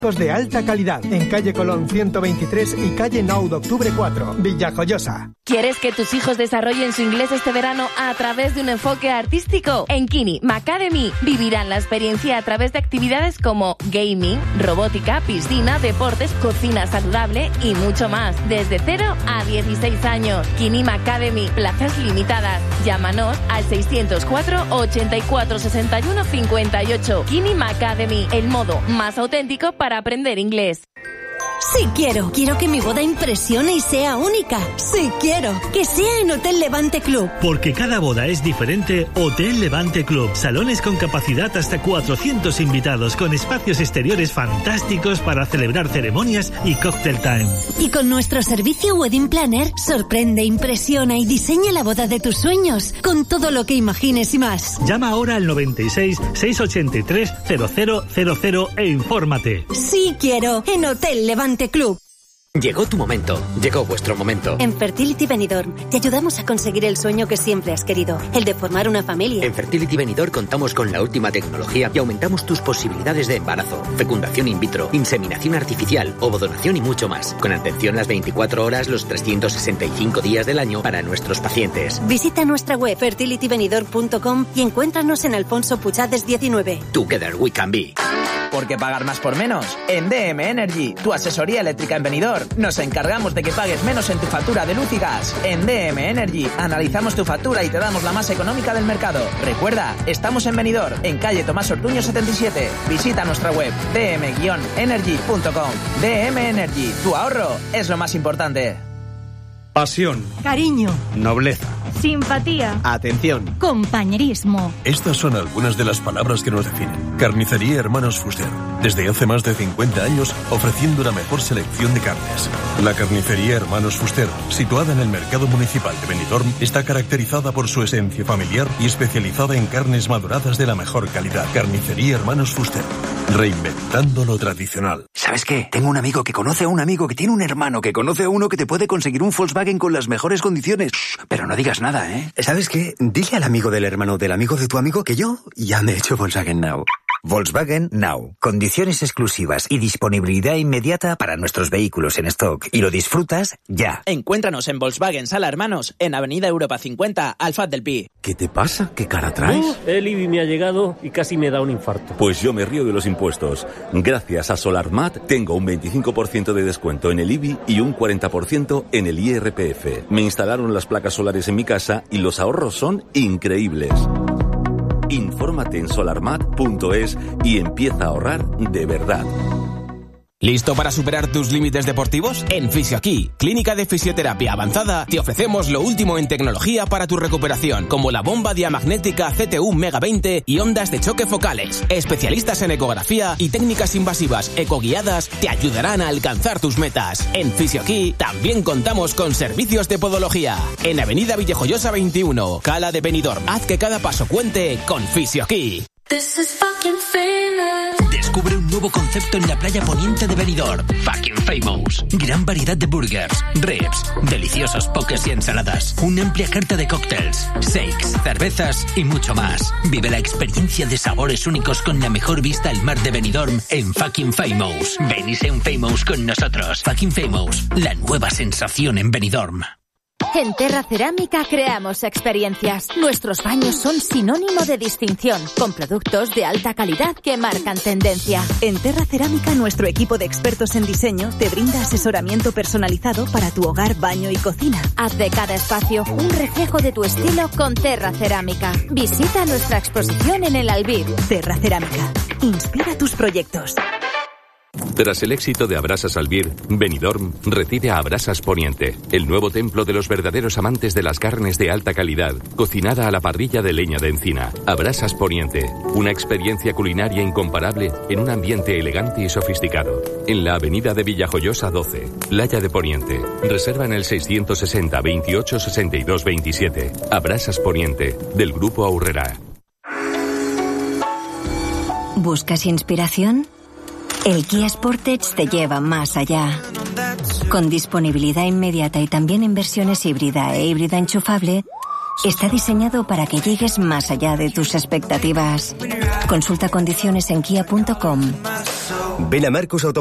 de alta calidad en calle Colón 123 y calle 9 de octubre 4, Villajoyosa. ¿Quieres que tus hijos desarrollen su inglés este verano a través de un enfoque artístico? En Kini Academy vivirán la experiencia a través de actividades como gaming, robótica, piscina, deportes, cocina saludable y mucho más. Desde 0 a 16 años. Kini Academy, plazas limitadas. Llámanos al 604 84 61 58. Kini Academy, el modo más auténtico para aprender inglés. Sí quiero que mi boda impresione y sea única. Sí quiero que sea en Hotel Levante Club. Porque cada boda es diferente, Hotel Levante Club. Salones con capacidad hasta 400 invitados, con espacios exteriores fantásticos para celebrar ceremonias y cocktail time. Y con nuestro servicio Wedding Planner, sorprende, impresiona y diseña la boda de tus sueños, con todo lo que imagines y más. Llama ahora al 96 683 0000 e infórmate. Sí quiero en Hotel Levante Club. Llegó tu momento, llegó vuestro momento. En Fertility Benidorm te ayudamos a conseguir el sueño que siempre has querido, el de formar una familia. En Fertility Benidorm contamos con la última tecnología y aumentamos tus posibilidades de embarazo, fecundación in vitro, inseminación artificial, ovodonación y mucho más. Con atención las 24 horas, los 365 días del año para nuestros pacientes. Visita nuestra web fertilitybenidorm.com y encuéntranos en Alfonso Puchades 19. Together we can be. ¿Por qué pagar más por menos? En DM Energy, tu asesoría eléctrica en Benidorm, nos encargamos de que pagues menos en tu factura de luz y gas. En DM Energy, analizamos tu factura y te damos la más económica del mercado. Recuerda, estamos en Benidorm, en calle Tomás Ortuño 77. Visita nuestra web, dm-energy.com. DM Energy, tu ahorro es lo más importante. Pasión. Cariño. Nobleza. Simpatía. Atención. Compañerismo. Estas son algunas de las palabras que nos definen. Carnicería Hermanos Fuster. Desde hace más de 50 años, ofreciendo la mejor selección de carnes. La Carnicería Hermanos Fuster, situada en el Mercado Municipal de Benidorm, está caracterizada por su esencia familiar y especializada en carnes maduradas de la mejor calidad. Carnicería Hermanos Fuster. Reinventando lo tradicional. ¿Sabes qué? Tengo un amigo que conoce a un amigo que tiene un hermano que conoce a uno que te puede conseguir un Volkswagen con las mejores condiciones. Pero no digas nada, ¿eh? ¿Sabes qué? Dile al amigo del hermano del amigo de tu amigo que yo ya me he hecho Volkswagen Now. Volkswagen Now. Condiciones exclusivas y disponibilidad inmediata para nuestros vehículos en stock. Y lo disfrutas ya. Encuéntranos en Volkswagen Sala Hermanos, en Avenida Europa 50, Alfaz del Pi. ¿Qué te pasa? ¿Qué cara traes? El IBI me ha llegado y casi me da un infarto. Pues yo me río de los impuestos. Gracias a SolarMat tengo un 25% de descuento en el IBI y un 40% en el IRPF. Me instalaron las placas solares en mi casa y los ahorros son increíbles. Infórmate en solarmat.es y empieza a ahorrar de verdad. ¿Listo para superar tus límites deportivos? En Fisioaquí, clínica de fisioterapia avanzada, te ofrecemos lo último en tecnología para tu recuperación, como la bomba diamagnética CTU Mega 20 y ondas de choque focales. Especialistas en ecografía y técnicas invasivas ecoguiadas te ayudarán a alcanzar tus metas. En Fisioaquí también contamos con servicios de podología. En Avenida Villajoyosa 21, Cala de Benidorm. Haz que cada paso cuente con Fisioaquí. Descubre un nuevo concepto en la playa poniente de Benidorm. Fucking Famous. Gran variedad de burgers, ribs, deliciosos pokés y ensaladas. Una amplia carta de cócteles, shakes, cervezas y mucho más. Vive la experiencia de sabores únicos con la mejor vista al mar de Benidorm en Fucking Famous. Ven y sé un Famous con nosotros. Fucking Famous, la nueva sensación en Benidorm. En Terra Cerámica creamos experiencias. Nuestros baños son sinónimo de distinción, con productos de alta calidad que marcan tendencia. En Terra Cerámica, nuestro equipo de expertos en diseño te brinda asesoramiento personalizado para tu hogar, baño y cocina. Haz de cada espacio un reflejo de tu estilo con Terra Cerámica. Visita nuestra exposición en el Albir. Terra Cerámica. Inspira tus proyectos. Tras el éxito de Abrasas Albir, Benidorm recibe a Abrasas Poniente, el nuevo templo de los verdaderos amantes de las carnes de alta calidad, cocinada a la parrilla de leña de encina. Abrasas Poniente, una experiencia culinaria incomparable en un ambiente elegante y sofisticado. En la avenida de Villajoyosa 12, Playa de Poniente. Reserva en el 660 28 62 27. Abrasas Poniente, del Grupo Aurrera. ¿Buscas inspiración? El Kia Sportage te lleva más allá. Con disponibilidad inmediata y también en versiones híbrida e híbrida enchufable, está diseñado para que llegues más allá de tus expectativas. Consulta condiciones en kia.com. Ven a Marcus Auto